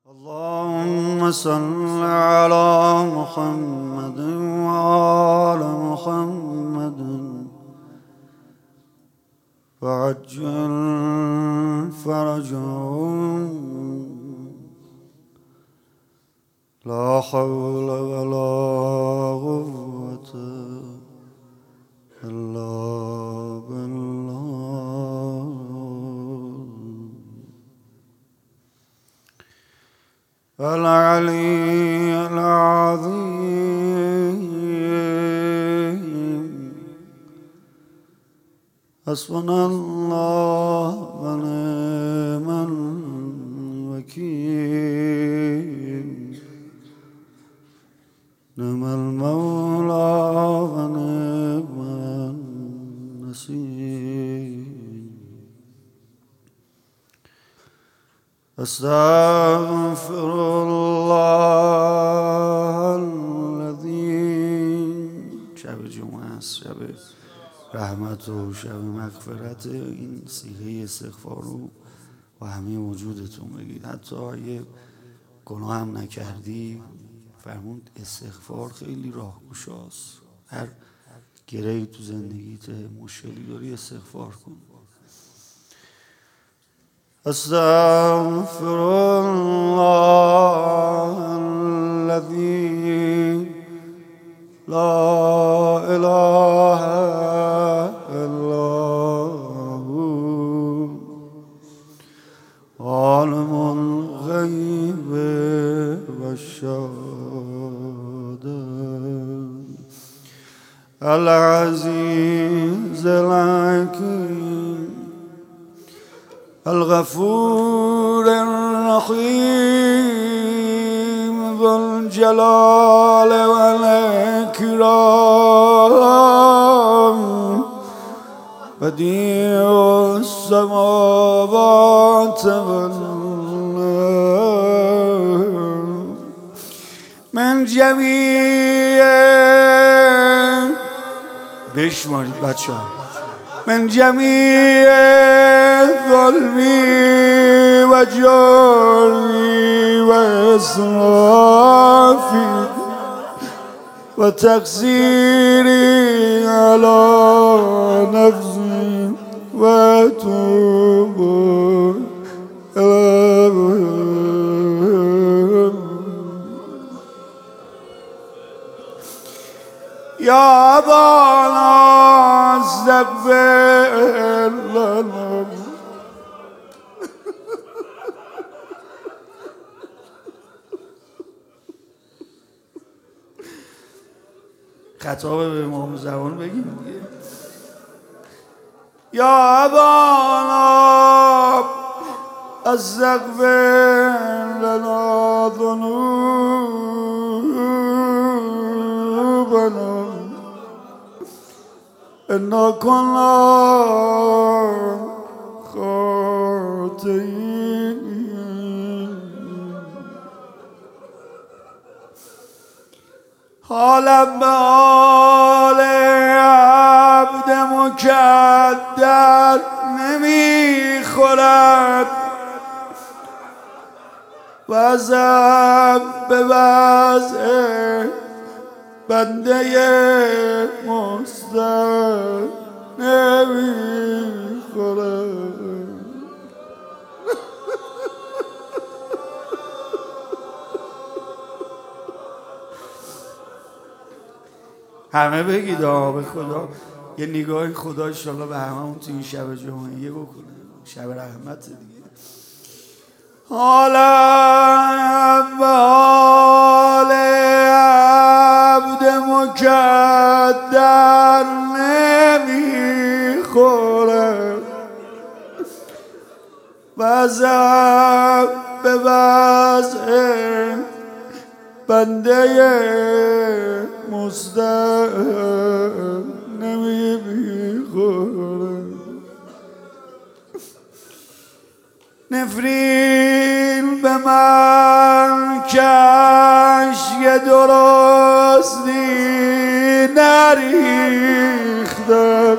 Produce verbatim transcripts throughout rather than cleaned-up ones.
اللهم صل على محمد وآل محمد وعجل فرجهم لا حول ولا قوة إلا بالله العلي العظيم. حسبنا الله ونعم الوكيل. نعم المولى ونعم النصير. استغفر الله الذي شب جمعه است، شب رحمت و شب مغفرت. این صیغه استغفار رو و همه وجودتون بگید. حتی اگه گناه هم نکردی فرمود استغفار خیلی راهگشاست. هر گرهی تو زندگیت مشکلی داری استغفار کن. استغفر الله الذي لا اله الا هو عالم الغیب والشهادة العزیز الحکیم الغفور الرحيم ذو الجلال والإكرام بديع السماوات والأرض من جميع بشمارید بچه ها من جميع ظلمي وجرمي وإسرافي وتقصيري على نفسي وأتوب إليه. يا أبانا استغفر لنا. خطاب به امام زمان بگیم دیگه. یا ابانا استغفر لنا ذنوبنا إنا كنا خاطئين. حالم به حال عبد مکدر نمیخورد. وضعم به وضع بنده مستر نمیخورد. همه بگید آه به خدا یه نگاه خدا انشالله به هممون تو این شب جمعه بکنه. شب رحمت دیگه. حالا به حال عبد مکدر نمیخوره. وضع به وضع بنده مستر نمیخوره. نفرین به من کشک درستی نریختم.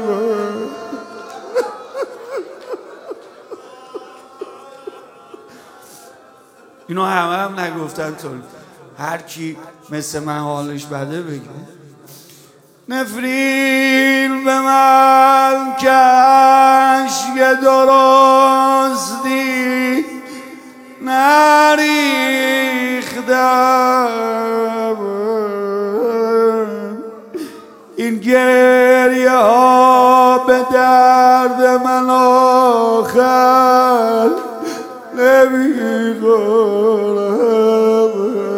اینو همه هم نگفتن تو هر کی مثل من حالش بده بگه. نفرین به من کشک درستی نریختم، این گریه ها به درد من آخر نمیخورم.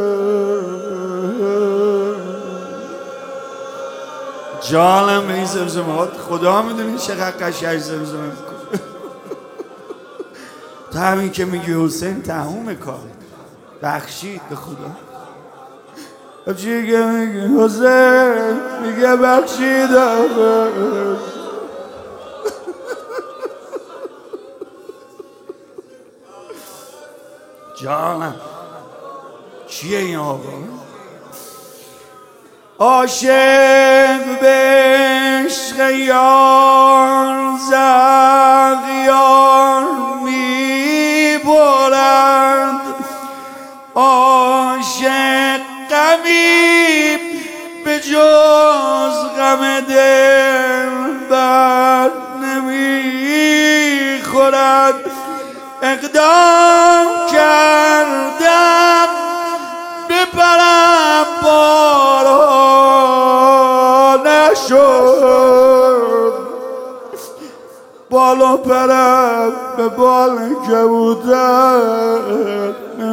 جانم به این زمزمات خدا میدونی چقدر قشنگ زمزمه میکنه. تا همین که میگی حسین تموم کار بخشید به خدا. چی که میگی حسین میگه بخشیدم. جانم چیه این آقا؟ عاشق به عشق یار زغیار میبرند، عاشق غمی به جز غم دل بر نمیخورد. اقدام کردم بپرم بارا نشد، بالا پرم به بال کبوتر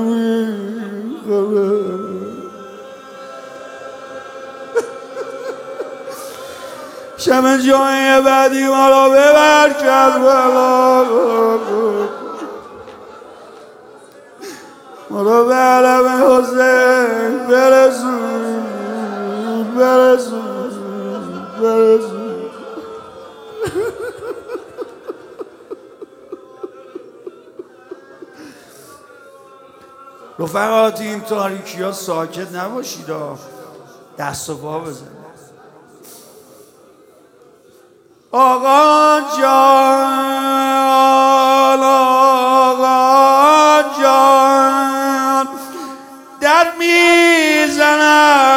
نمیخوره. شب جای بعدی ما را ببر کربلا، ما را به علم حسین برسون برسون برسون. رفقات این تاریکی ها ساکت نباشید، دست و پا بزنید. آقا جان آقا جان در میزنم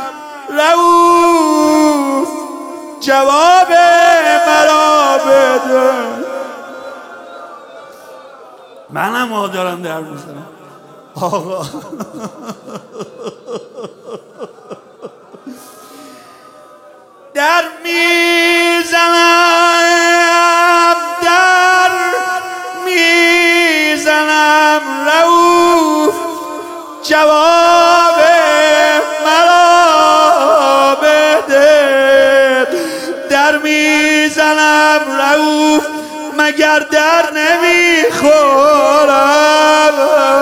رؤوف جواب مرا بده. منم ها دارم در میزنم آقا. در میزنم در میزنم رؤوف جواب مرا بده. در میزنم رؤوف مگر در نمیخورم.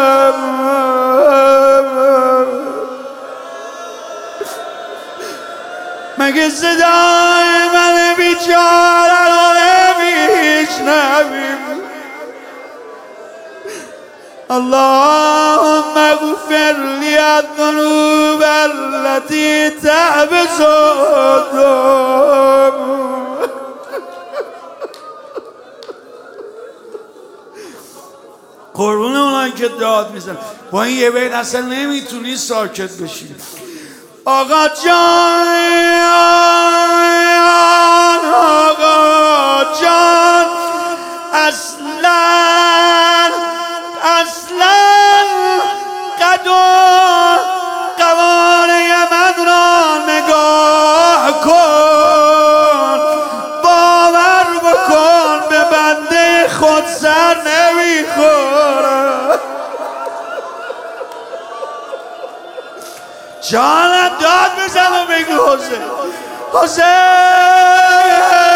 مگه صدای من بیچاره رو نمیشنوی؟ اللهم اغفر لی الذنوب التي تحبس الدم. قربون اونایی که داد میزن با این یه بیت اصلا نمیتونی ساکت بشی. آقا جان آقا جان اصلا اصلا قد و قواره من را نگاه کن، باور بکن به بنده خود سر نمیخورم. جانم داد بزن و بگو حسین حسین.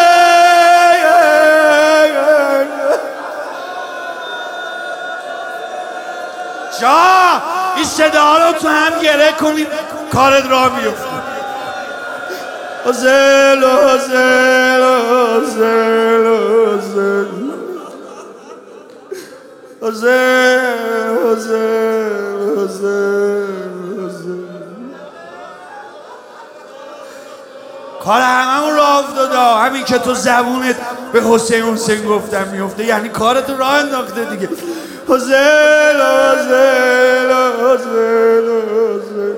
جان این صدا رو تو هم گره کنید کارت را بیفته. حسین حسین حسین حسین حسین حسین حسین. کار هممون راه افتاده. همین که تو زبونت به حسین حسین گفتم میفته یعنی کارت راه انداخته دیگه. حسین حسین حسین حسین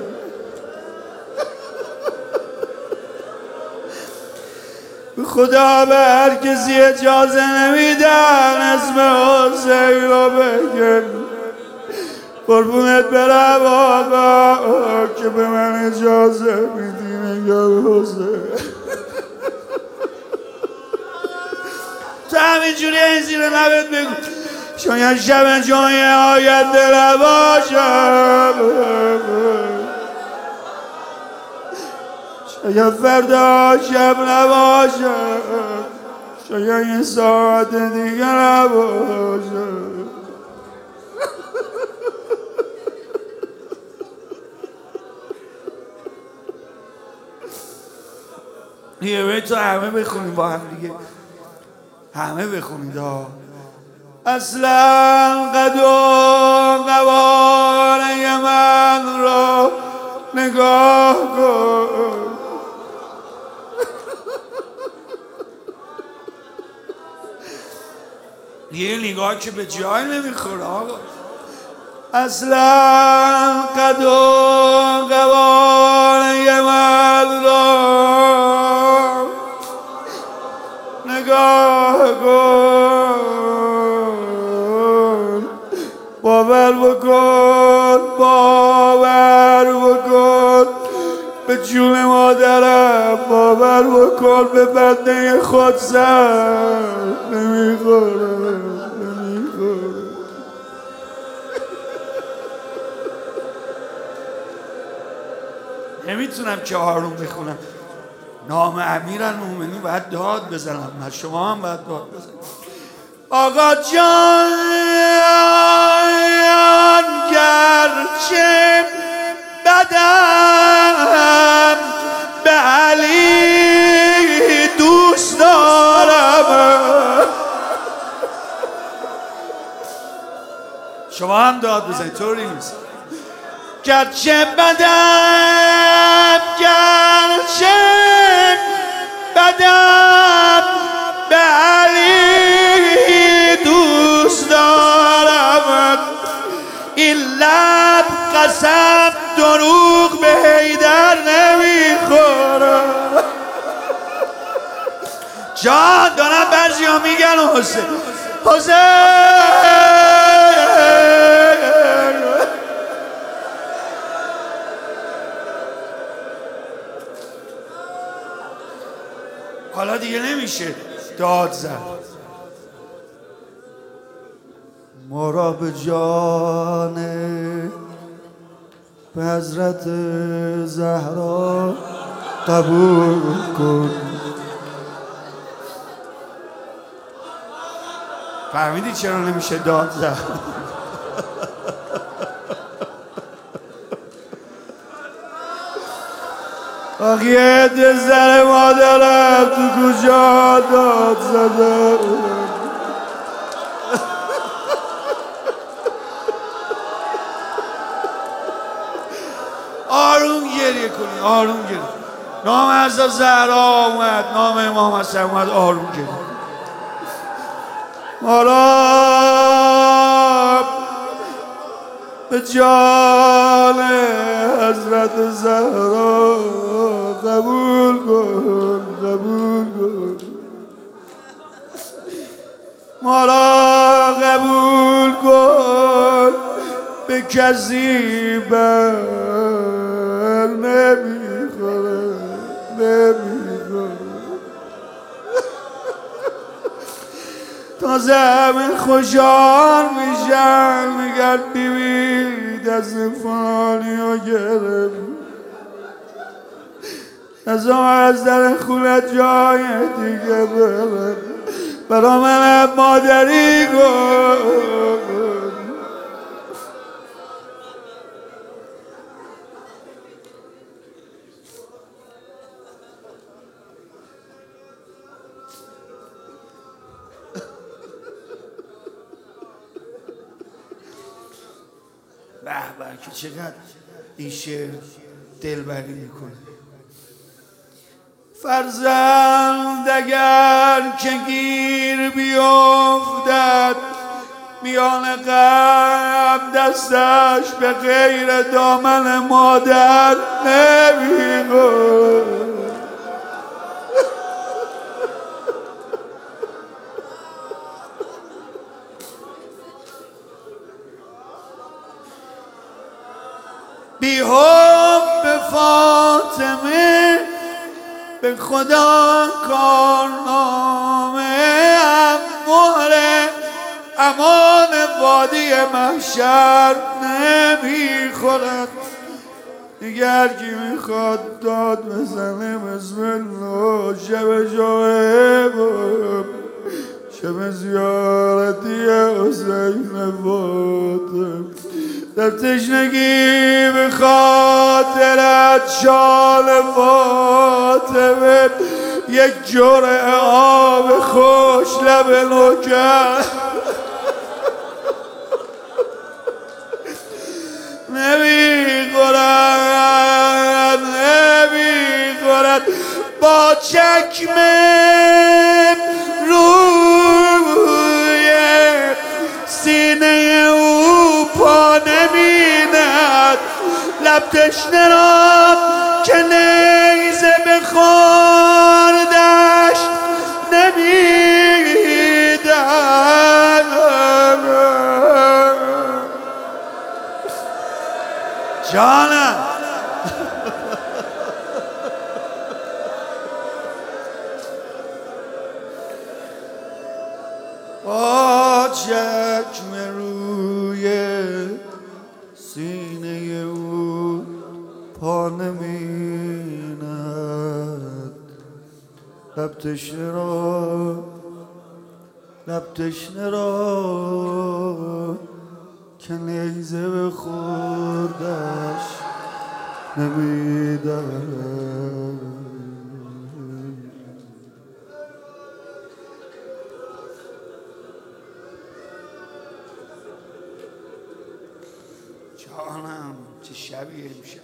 خدا به هر کسی اجازه نمیدن اسم حسین رو بگن. قربونت برم آقا که به من اجازه میدی نگم حسین. تو همینجوری این زیر لبت بگو شاید شب جای آینده نباشم، شاید فردا شب نباشم، شاید یه ساعت دیگه نباشم. یه باید تو همه بخونیم با هم دیگه، همه بخونید ها. اصلا قد و قواره من را نگاه کن، یه نگاه که به جای نمیخوره آقا. اصلا قد و قواره من را نگاه کن، باور بکن باور بکن به جون مادرم، باور بکن به بنده خود سر نمیخوره نمیخوره. نمیتونم که آروم بخونم، نام امیرالمومنین باید داد بزنم، من شما هم باید داد بزنم. آقا جان گرچه بدم به علی دوست دارم. شما هم داد بزنید، طوری نیست. گرچه بدم گرچه بدم به علی دوست دارم، این لب قسم دروغ به حیدر نمیخورم. جان دارم بعضی ها میگن حسین حسین. حالا دیگه نمیشه داد زد. ما را به جان به حضرت زهرا قبول کن. فهمیدی چرا نمیشه داد زد؟ آخیه دزر مادرم تو کجا داد زده. آروم گریه کنی، آروم گریه. نام حضرت زهرا آمد، نام امام حسن اومد، آروم گریه. ما را به جان حضرت زهرا قبول کن قبول کن، ما را قبول کن به کسی بر نمیخوره نمیخوره. تازه همه خوشحال میشن میگن بیبی دست فلانی رو گرفت، از از در خونه جای دیگه بره، برا منم مادری کن. به به که چقدر این شعر دلبری میکنه. فرزند اگر که گیر بیفتد میان قلب دستش به غیر دامن مادر نمیخورد. بی حب فاطمه به خدا کارنامه ام مهره امان وادی محشر نمیخورد. دیگر کی میخواد داد بزنه بسم الله شب شب شب زیارتی حسین فاطمه در تشنگی به خاطرت شال فاطمه یک جرعه آب خوش لب نوکر نمیخورد نمیخورد با چکم روی سینه او پا نمیند لب تشنه را که نیزه به خوردش نمیدهد. جانم با چکم روی سینه او پا نمیند لب تشنه را لب تشنه را که نیزه به خوردش نمیدهد. جانم چه شبیه امشب.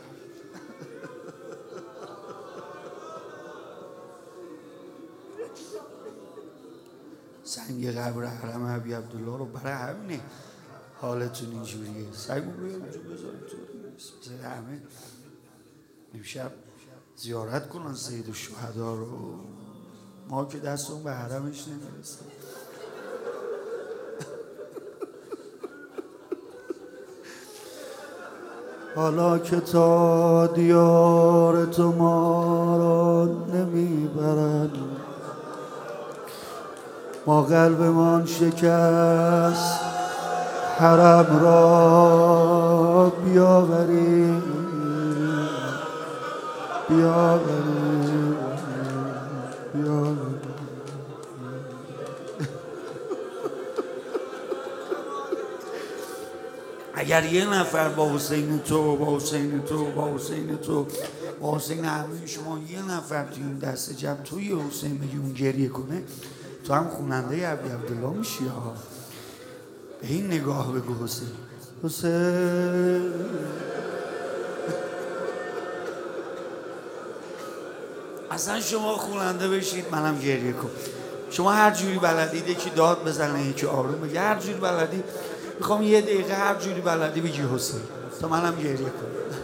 سنگ قبر حرم ابی عبدالله رو برای همینه حالتون اینجوریه. سعی رو بیاریم جو بذاریم تو بذاریم همه امشب زیارت کنن سید الشهدا رو. ما که دستمون به حرمش نمیرسه. حالا که تا دیار تو ما را نمیبرن ما قلبمان شکست حرم را بیاوریم بیاوریم بیاوریم. اگر یه نفر با حسین تو با حسین تو با حسین تو با حسین همه شما یه نفر تو این دست جمع توی حسین بگی اون گریه کنه تو هم خوننده ابی عبدالله میشی ها. به این نگاه بگو حسین حسین اصلا شما خوننده بشید منم گریه کن. شما هر جوری بلدید یکی داد بزنه یکی آروم بگه هر جوری بلدید. میخوام یه دقیقه هر جوری بلدی بگی حسین تا منم گریه کنم.